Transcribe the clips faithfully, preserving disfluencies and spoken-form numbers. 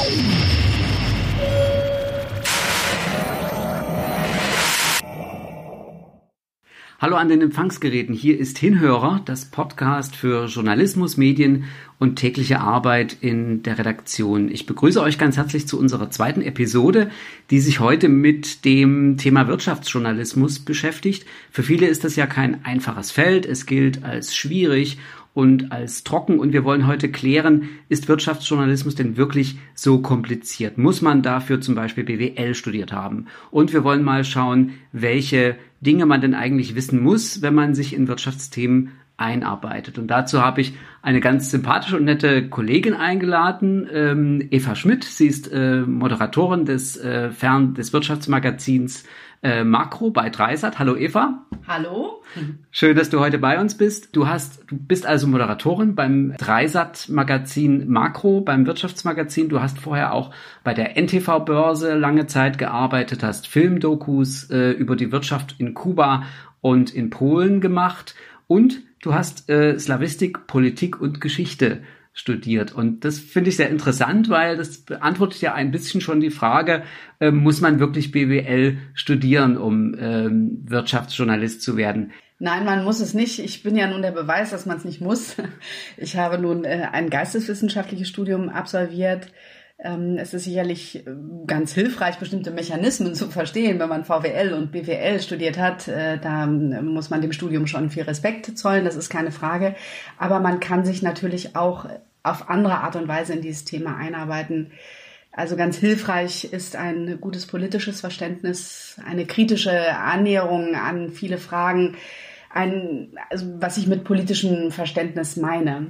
Hallo an den Empfangsgeräten, hier ist Hinhörer, das Podcast für Journalismus, Medien und tägliche Arbeit in der Redaktion. Ich begrüße euch ganz herzlich zu unserer zweiten Episode, die sich heute mit dem Thema Wirtschaftsjournalismus beschäftigt. Für viele ist das ja kein einfaches Feld, es gilt als schwierig und als trocken, und wir wollen heute klären, ist Wirtschaftsjournalismus denn wirklich so kompliziert? Muss man dafür zum Beispiel B W L studiert haben? Und wir wollen mal schauen, welche Dinge man denn eigentlich wissen muss, wenn man sich in Wirtschaftsthemen einarbeitet. Und dazu habe ich eine ganz sympathische und nette Kollegin eingeladen, ähm, Eva Schmidt. Sie ist äh, Moderatorin des äh, Fern des Wirtschaftsmagazins äh, Makro bei Dreisat. Hallo Eva. Hallo. Schön, dass du heute bei uns bist. Du hast, du bist also Moderatorin beim Dreisat-Magazin Makro, beim Wirtschaftsmagazin. Du hast vorher auch bei der N T V-Börse lange Zeit gearbeitet, hast Filmdokus äh, über die Wirtschaft in Kuba und in Polen gemacht, und du hast äh, Slawistik, Politik und Geschichte studiert. Und das finde ich sehr interessant, weil das beantwortet ja ein bisschen schon die Frage, äh, muss man wirklich B W L studieren, um ähm, Wirtschaftsjournalist zu werden? Nein, man muss es nicht. Ich bin ja nun der Beweis, dass man es nicht muss. Ich habe nun äh, ein geisteswissenschaftliches Studium absolviert. Ähm, es ist sicherlich ganz hilfreich, bestimmte Mechanismen zu verstehen, wenn man V W L und B W L studiert hat. Äh, da muss man dem Studium schon viel Respekt zollen, das ist keine Frage. Aber man kann sich natürlich auch auf andere Art und Weise in dieses Thema einarbeiten. Also ganz hilfreich ist ein gutes politisches Verständnis, eine kritische Annäherung an viele Fragen, ein, also was ich mit politischem Verständnis meine.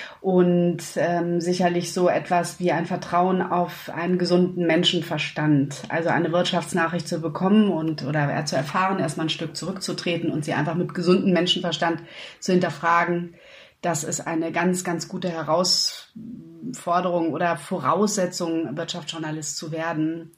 Und ähm, sicherlich so etwas wie ein Vertrauen auf einen gesunden Menschenverstand. Also eine Wirtschaftsnachricht zu bekommen und oder zu erfahren, erstmal ein Stück zurückzutreten und sie einfach mit gesundem Menschenverstand zu hinterfragen. Das ist eine ganz, ganz gute Herausforderung oder Voraussetzung, Wirtschaftsjournalist zu werden.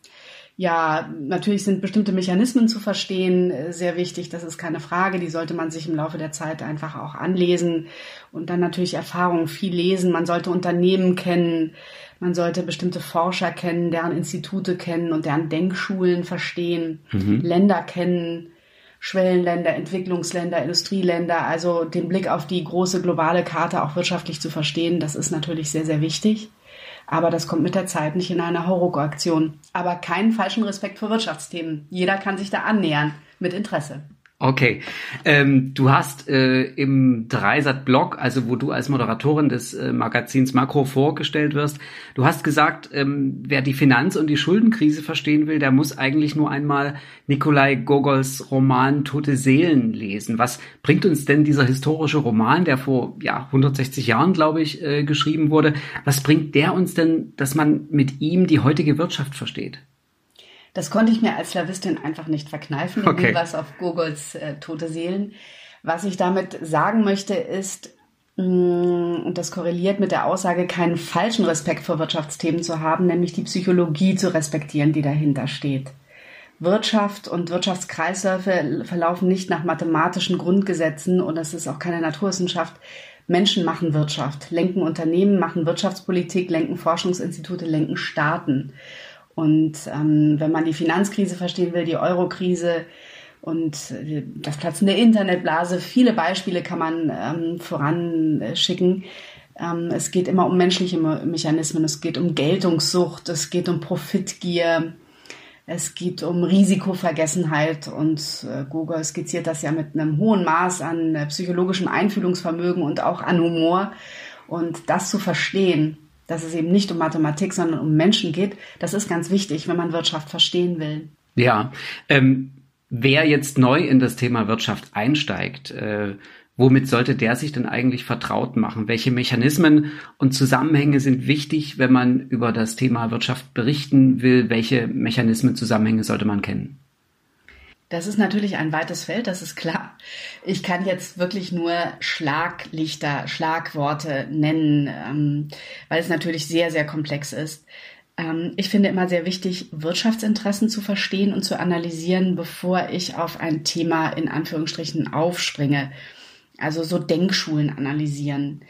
Ja, natürlich sind bestimmte Mechanismen zu verstehen sehr wichtig, das ist keine Frage. Die sollte man sich im Laufe der Zeit einfach auch anlesen und dann natürlich Erfahrungen viel lesen. Man sollte Unternehmen kennen, man sollte bestimmte Forscher kennen, deren Institute kennen und deren Denkschulen verstehen, mhm. Länder kennen, Schwellenländer, Entwicklungsländer, Industrieländer, also den Blick auf die große globale Karte auch wirtschaftlich zu verstehen, das ist natürlich sehr, sehr wichtig. Aber das kommt mit der Zeit nicht in einer Hauruck-Aktion. Aber keinen falschen Respekt vor Wirtschaftsthemen. Jeder kann sich da annähern, mit Interesse. Okay, ähm, du hast äh, im Dreisat-Blog, also wo du als Moderatorin des äh, Magazins Makro vorgestellt wirst, du hast gesagt, ähm, wer die Finanz- und die Schuldenkrise verstehen will, der muss eigentlich nur einmal Nikolai Gogols Roman Tote Seelen lesen. Was bringt uns denn dieser historische Roman, der vor ja hundertsechzig Jahren, glaube ich, äh, geschrieben wurde, was bringt der uns denn, dass man mit ihm die heutige Wirtschaft versteht? Das konnte ich mir als Slawistin einfach nicht verkneifen, in okay. was auf Gogols äh, Tote Seelen. Was ich damit sagen möchte ist, mh, und das korreliert mit der Aussage, keinen falschen Respekt vor Wirtschaftsthemen zu haben, nämlich die Psychologie zu respektieren, die dahinter steht. Wirtschaft und Wirtschaftskreisläufe verlaufen nicht nach mathematischen Grundgesetzen und das ist auch keine Naturwissenschaft. Menschen machen Wirtschaft, lenken Unternehmen, machen Wirtschaftspolitik, lenken Forschungsinstitute, lenken Staaten. Und ähm, wenn man die Finanzkrise verstehen will, die Eurokrise und das Platzen der Internetblase, viele Beispiele kann man ähm, voranschicken. Ähm, es geht immer um menschliche Mechanismen, es geht um Geltungssucht, es geht um Profitgier, es geht um Risikovergessenheit und äh, Gogol skizziert das ja mit einem hohen Maß an äh, psychologischem Einfühlungsvermögen und auch an Humor. Und das zu verstehen, dass es eben nicht um Mathematik, sondern um Menschen geht, das ist ganz wichtig, wenn man Wirtschaft verstehen will. Ja, ähm, wer jetzt neu in das Thema Wirtschaft einsteigt, äh, womit sollte der sich denn eigentlich vertraut machen? Welche Mechanismen und Zusammenhänge sind wichtig, wenn man über das Thema Wirtschaft berichten will? Welche Mechanismen, Zusammenhänge sollte man kennen? Das ist natürlich ein weites Feld, das ist klar. Ich kann jetzt wirklich nur Schlaglichter, Schlagworte nennen, ähm, weil es natürlich sehr, sehr komplex ist. Ähm, ich finde immer sehr wichtig, Wirtschaftsinteressen zu verstehen und zu analysieren, bevor ich auf ein Thema in Anführungsstrichen aufspringe. Also so Denkschulen analysieren.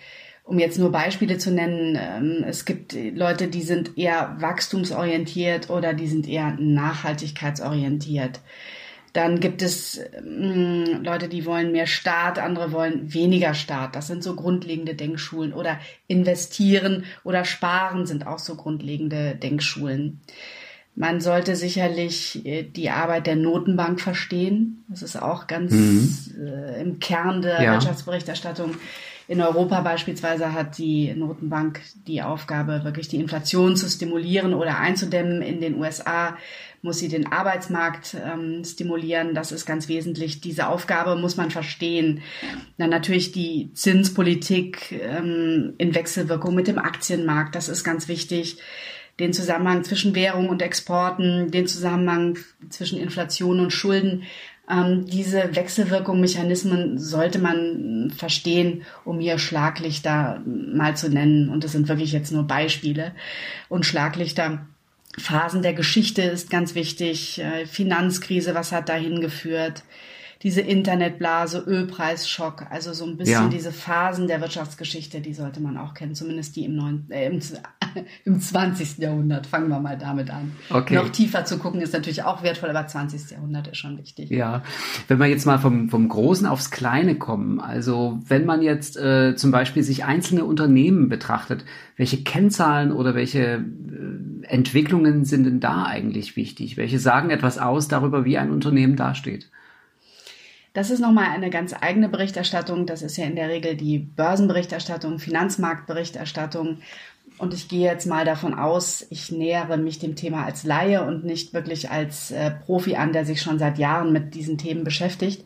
Um jetzt nur Beispiele zu nennen, es gibt Leute, die sind eher wachstumsorientiert oder die sind eher nachhaltigkeitsorientiert. Dann gibt es mh, Leute, die wollen mehr Staat, andere wollen weniger Staat. Das sind so grundlegende Denkschulen. Oder investieren oder sparen sind auch so grundlegende Denkschulen. Man sollte sicherlich die Arbeit der Notenbank verstehen. Das ist auch ganz mhm. äh, im Kern der ja. Wirtschaftsberichterstattung. In Europa beispielsweise hat die Notenbank die Aufgabe, wirklich die Inflation zu stimulieren oder einzudämmen. In den U S A muss sie den Arbeitsmarkt ähm, stimulieren. Das ist ganz wesentlich. Diese Aufgabe muss man verstehen. Dann natürlich die Zinspolitik ähm, in Wechselwirkung mit dem Aktienmarkt. Das ist ganz wichtig. Den Zusammenhang zwischen Währung und Exporten, den Zusammenhang zwischen Inflation und Schulden. Ähm, diese Wechselwirkung, Mechanismen sollte man verstehen, um hier Schlaglichter mal zu nennen. Und das sind wirklich jetzt nur Beispiele. Und Schlaglichter, Phasen der Geschichte ist ganz wichtig. Äh, Finanzkrise, was hat dahin geführt? Diese Internetblase, Ölpreisschock, also so ein bisschen ja. diese Phasen der Wirtschaftsgeschichte, die sollte man auch kennen, zumindest die im, neun, äh, im, im zwanzigsten Jahrhundert. Fangen wir mal damit an. Okay. Noch tiefer zu gucken ist natürlich auch wertvoll, aber zwanzigsten Jahrhundert ist schon wichtig. Ja, wenn wir jetzt mal vom, vom Großen aufs Kleine kommen, also wenn man jetzt äh, zum Beispiel sich einzelne Unternehmen betrachtet, welche Kennzahlen oder welche äh, Entwicklungen sind denn da eigentlich wichtig? Welche sagen etwas aus darüber, wie ein Unternehmen dasteht? Das ist nochmal eine ganz eigene Berichterstattung. Das ist ja in der Regel die Börsenberichterstattung, Finanzmarktberichterstattung. Und ich gehe jetzt mal davon aus, ich nähere mich dem Thema als Laie und nicht wirklich als äh, Profi an, der sich schon seit Jahren mit diesen Themen beschäftigt.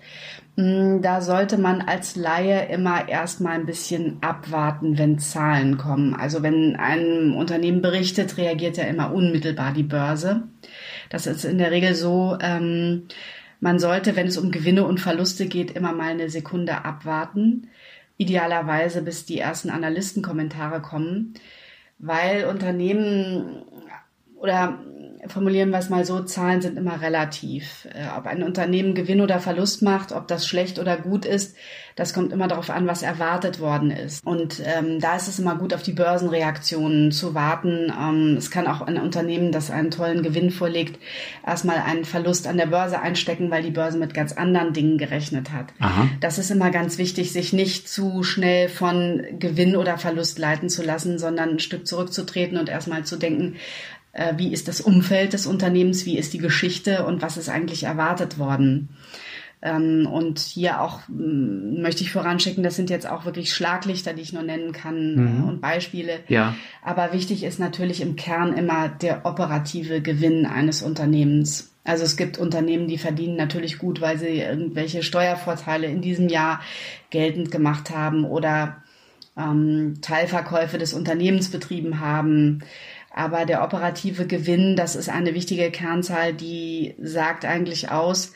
Da sollte man als Laie immer erstmal ein bisschen abwarten, wenn Zahlen kommen. Also wenn ein Unternehmen berichtet, reagiert ja immer unmittelbar die Börse. Das ist in der Regel so, ähm, man sollte, wenn es um Gewinne und Verluste geht, immer mal eine Sekunde abwarten. Idealerweise, bis die ersten Analystenkommentare kommen, weil Unternehmen oder formulieren wir es mal so, Zahlen sind immer relativ. Ob ein Unternehmen Gewinn oder Verlust macht, ob das schlecht oder gut ist, das kommt immer darauf an, was erwartet worden ist. Und ähm, da ist es immer gut, auf die Börsenreaktionen zu warten. Ähm, es kann auch ein Unternehmen, das einen tollen Gewinn vorlegt, erstmal einen Verlust an der Börse einstecken, weil die Börse mit ganz anderen Dingen gerechnet hat. Aha. Das ist immer ganz wichtig, sich nicht zu schnell von Gewinn oder Verlust leiten zu lassen, sondern ein Stück zurückzutreten und erstmal zu denken, wie ist das Umfeld des Unternehmens, wie ist die Geschichte und was ist eigentlich erwartet worden. Und hier auch möchte ich voranschicken, das sind jetzt auch wirklich Schlaglichter, die ich nur nennen kann mhm. und Beispiele. Ja. Aber wichtig ist natürlich im Kern immer der operative Gewinn eines Unternehmens. Also es gibt Unternehmen, die verdienen natürlich gut, weil sie irgendwelche Steuervorteile in diesem Jahr geltend gemacht haben oder ähm, Teilverkäufe des Unternehmens betrieben haben. Aber der operative Gewinn, das ist eine wichtige Kernzahl, die sagt eigentlich aus,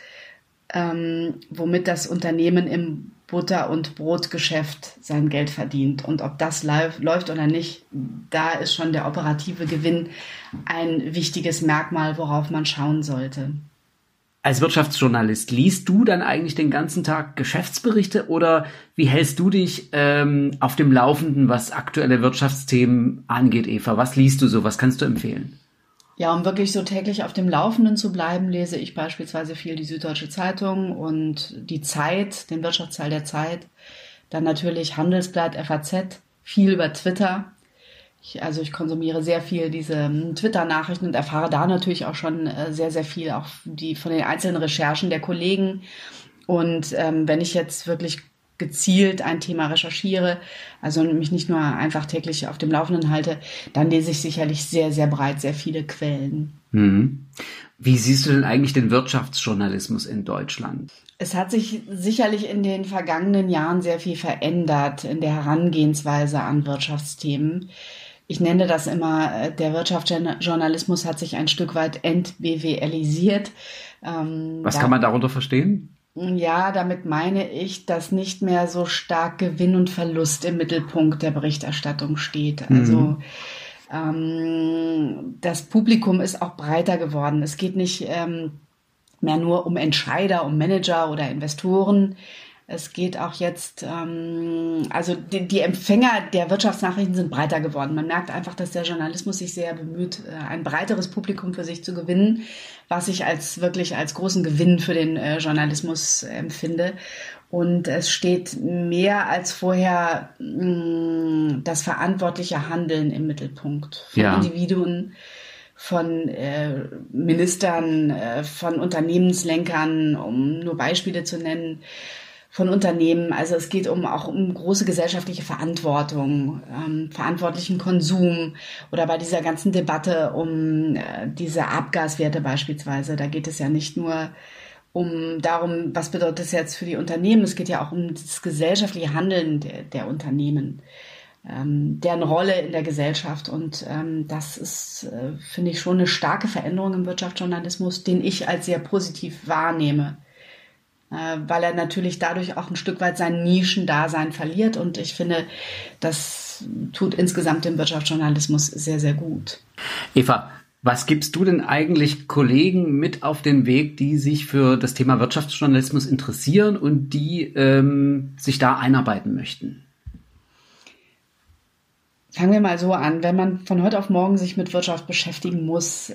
ähm, womit das Unternehmen im Butter- und Brotgeschäft sein Geld verdient. Und ob das läuft, läuft oder nicht, da ist schon der operative Gewinn ein wichtiges Merkmal, worauf man schauen sollte. Als Wirtschaftsjournalist, liest du dann eigentlich den ganzen Tag Geschäftsberichte oder wie hältst du dich ähm, auf dem Laufenden, was aktuelle Wirtschaftsthemen angeht, Eva? Was liest du so? Was kannst du empfehlen? Ja, um wirklich so täglich auf dem Laufenden zu bleiben, lese ich beispielsweise viel die Süddeutsche Zeitung und die Zeit, den Wirtschaftsteil der Zeit. Dann natürlich Handelsblatt, F A Z, viel über Twitter. Ich, also ich konsumiere sehr viel diese Twitter-Nachrichten und erfahre da natürlich auch schon sehr, sehr viel, auch die von den einzelnen Recherchen der Kollegen. Und ähm, wenn ich jetzt wirklich gezielt ein Thema recherchiere, also mich nicht nur einfach täglich auf dem Laufenden halte, dann lese ich sicherlich sehr, sehr breit, sehr viele Quellen. Mhm. Wie siehst du denn eigentlich den Wirtschaftsjournalismus in Deutschland? Es hat sich sicherlich in den vergangenen Jahren sehr viel verändert in der Herangehensweise an Wirtschaftsthemen. Ich nenne das immer, der Wirtschaftsjournalismus hat sich ein Stück weit ent-B W L-isiert. Ähm, Was da, kann man darunter verstehen? Ja, damit meine ich, dass nicht mehr so stark Gewinn und Verlust im Mittelpunkt der Berichterstattung steht. Mhm. Also ähm, das Publikum ist auch breiter geworden. Es geht nicht ähm, mehr nur um Entscheider, um Manager oder Investoren. Es geht auch jetzt, ähm, also die, die Empfänger der Wirtschaftsnachrichten sind breiter geworden. Man merkt einfach, dass der Journalismus sich sehr bemüht, ein breiteres Publikum für sich zu gewinnen, was ich als wirklich als großen Gewinn für den äh, Journalismus empfinde. Und es steht mehr als vorher mh, das verantwortliche Handeln im Mittelpunkt von ja. Individuen, von äh, Ministern, äh, von Unternehmenslenkern, um nur Beispiele zu nennen, von Unternehmen. Also es geht um auch um große gesellschaftliche Verantwortung, ähm, verantwortlichen Konsum oder bei dieser ganzen Debatte um äh, diese Abgaswerte beispielsweise. Da geht es ja nicht nur um darum, was bedeutet das jetzt für die Unternehmen. Es geht ja auch um das gesellschaftliche Handeln der, der Unternehmen, ähm, deren Rolle in der Gesellschaft. Und ähm, das ist, äh, finde ich, schon eine starke Veränderung im Wirtschaftsjournalismus, den ich als sehr positiv wahrnehme, äh, weil er natürlich dadurch auch ein Stück weit sein Nischendasein verliert. Und ich finde, das tut insgesamt dem Wirtschaftsjournalismus sehr, sehr gut. Eva, was gibst du denn eigentlich Kollegen mit auf den Weg, die sich für das Thema Wirtschaftsjournalismus interessieren und die ähm, sich da einarbeiten möchten? Fangen wir mal so an. Wenn man von heute auf morgen sich mit Wirtschaft beschäftigen muss,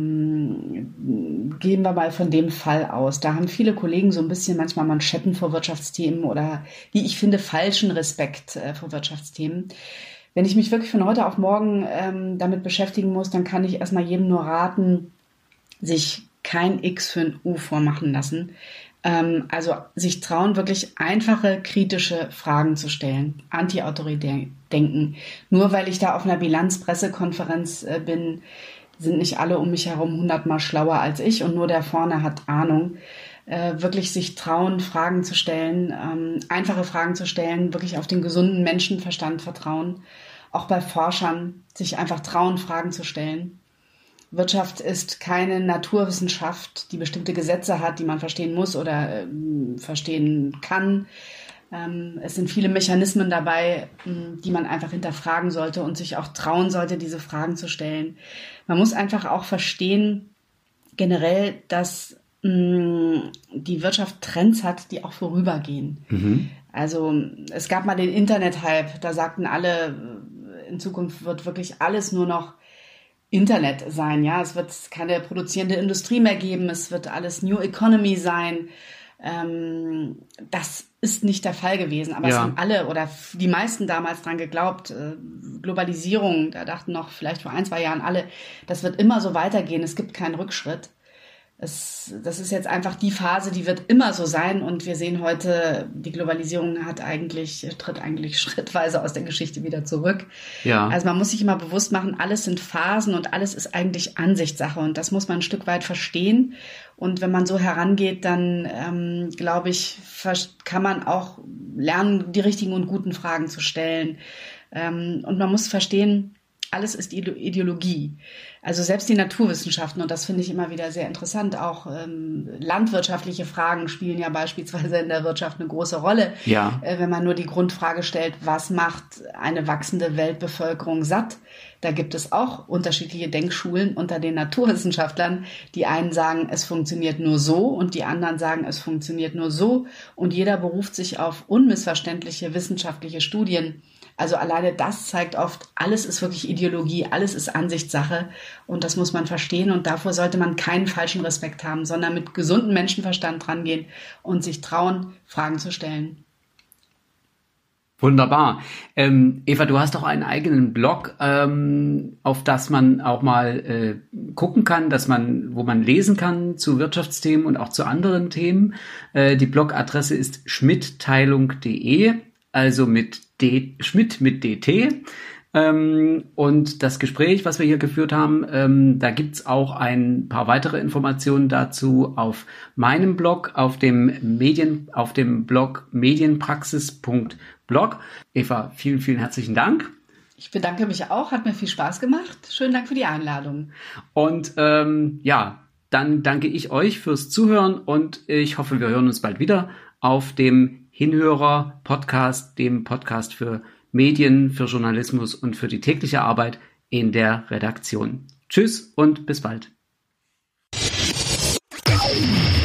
ähm, gehen wir mal von dem Fall aus. Da haben viele Kollegen so ein bisschen manchmal Manschetten vor Wirtschaftsthemen oder, wie ich finde, falschen Respekt äh, vor Wirtschaftsthemen. Wenn ich mich wirklich von heute auf morgen ähm, damit beschäftigen muss, dann kann ich erstmal jedem nur raten, sich kein X für ein U vormachen lassen. Ähm, also sich trauen, wirklich einfache, kritische Fragen zu stellen. Anti-autoritär denken. Nur weil ich da auf einer Bilanzpressekonferenz äh, bin, sind nicht alle um mich herum hundertmal schlauer als ich und nur der vorne hat Ahnung. Äh, wirklich sich trauen, Fragen zu stellen, ähm, einfache Fragen zu stellen, wirklich auf den gesunden Menschenverstand vertrauen. Auch bei Forschern sich einfach trauen, Fragen zu stellen. Wirtschaft ist keine Naturwissenschaft, die bestimmte Gesetze hat, die man verstehen muss oder äh, verstehen kann. Ähm, es sind viele Mechanismen dabei, mh, die man einfach hinterfragen sollte und sich auch trauen sollte, diese Fragen zu stellen. Man muss einfach auch verstehen, generell, dass mh, die Wirtschaft Trends hat, die auch vorübergehen. Mhm. Also es gab mal den Internet-Hype, da sagten alle, in Zukunft wird wirklich alles nur noch Internet sein, ja. Es wird keine produzierende Industrie mehr geben, es wird alles New Economy sein. Ähm, das ist nicht der Fall gewesen, aber ja. Es haben alle oder die meisten damals dran geglaubt. Äh, Globalisierung, da dachten noch vielleicht vor ein, zwei Jahren alle, das wird immer so weitergehen, es gibt keinen Rückschritt. Es, das ist jetzt einfach die Phase, die wird immer so sein und wir sehen heute, die Globalisierung hat eigentlich, tritt eigentlich schrittweise aus der Geschichte wieder zurück. Ja. Also man muss sich immer bewusst machen, alles sind Phasen und alles ist eigentlich Ansichtssache und das muss man ein Stück weit verstehen. Und wenn man so herangeht, dann ähm, glaube ich, kann man auch lernen, die richtigen und guten Fragen zu stellen. Ähm, und man muss verstehen, alles ist Ideologie. Also selbst die Naturwissenschaften, und das finde ich immer wieder sehr interessant, auch ähm, landwirtschaftliche Fragen spielen ja beispielsweise in der Wirtschaft eine große Rolle. Ja. Äh, wenn man nur die Grundfrage stellt, was macht eine wachsende Weltbevölkerung satt? Da gibt es auch unterschiedliche Denkschulen unter den Naturwissenschaftlern. Die einen sagen, es funktioniert nur so und die anderen sagen, es funktioniert nur so. Und jeder beruft sich auf unmissverständliche wissenschaftliche Studien. Also alleine das zeigt oft, alles ist wirklich Ideologie, alles ist Ansichtssache und das muss man verstehen und davor sollte man keinen falschen Respekt haben, sondern mit gesundem Menschenverstand rangehen und sich trauen, Fragen zu stellen. Wunderbar. Ähm, Eva, du hast auch einen eigenen Blog, ähm, auf das man auch mal äh, gucken kann, dass man, wo man lesen kann zu Wirtschaftsthemen und auch zu anderen Themen. Äh, die Blogadresse ist schmidteilung punkt de, also mit D, Schmidt mit D T. Ähm, und das Gespräch, was wir hier geführt haben, ähm, da gibt's auch ein paar weitere Informationen dazu auf meinem Blog, auf dem Medien, auf dem Blog medienpraxis punkt blog. Eva, vielen, vielen herzlichen Dank. Ich bedanke mich auch, hat mir viel Spaß gemacht. Schönen Dank für die Einladung. Und ähm, ja, dann danke ich euch fürs Zuhören und ich hoffe, wir hören uns bald wieder auf dem Hinhörer-Podcast, dem Podcast für Medien, für Journalismus und für die tägliche Arbeit in der Redaktion. Tschüss und bis bald.